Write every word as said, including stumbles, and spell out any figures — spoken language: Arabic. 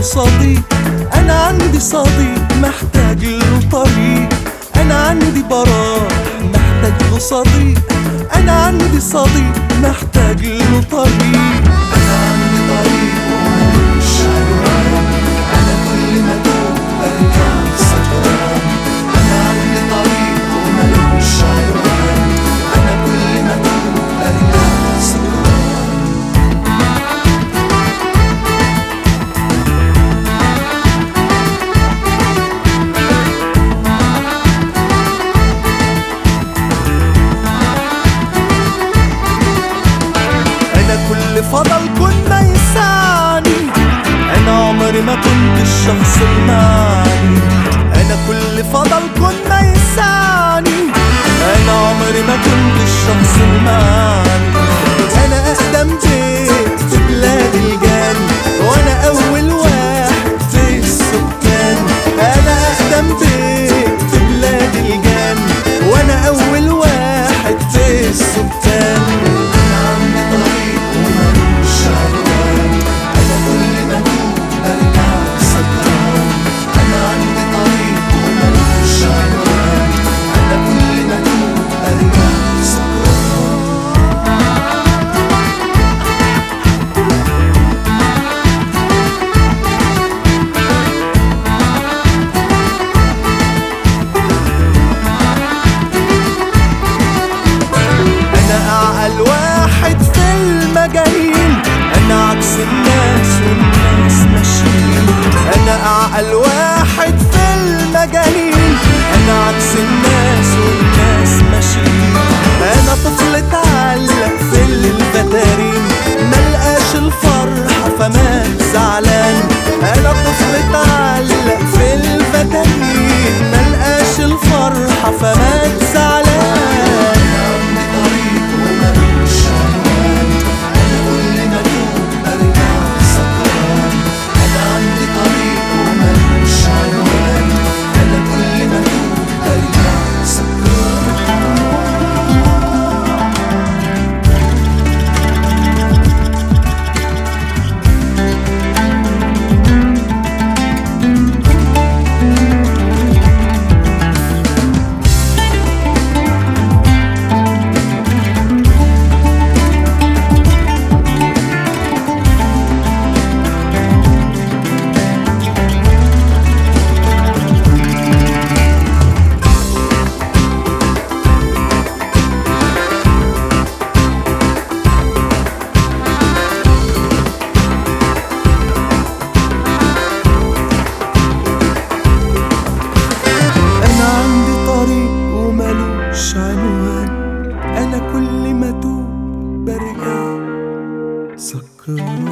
صديق، أنا عندي صديق محتاج له طريق. أنا عندي براح محتاج له صديق، أنا عندي صديق محتاج له طريق. أنا عندي طريق وملوش عنوان، أنا كل ما أتوه أرجع سكران. أنا عندي طريق وملوش عنوان، أنا كل ما أتوه أرجع سكران. كل فضل كنا يسعني، أنا عمري ما كنت الشخص المعني. أنا كل فضل كنا يسعني، أنا عمري ما كنت الشخص المعني. أنا أقدم بيت في بلاد الجان، وأنا أول واحد في السكان. أنا أقدم بيت في بلاد الجان، وأنا أول واحد في السكان. الواحد في المجانين، أنا عكس الناس والناس ماشيين. أنا أعقل واحد في المجانين، أنا عكس الناس والناس ماشيين. أنا طفل اتعلق في الفتارين، ملقاش الفرحة فمات زعلان. أنا طفل اتعلق في الفتارين، ملقاش الفرحة فمات زعلان. عنوان، أنا كل ما أتوب برجع سكران.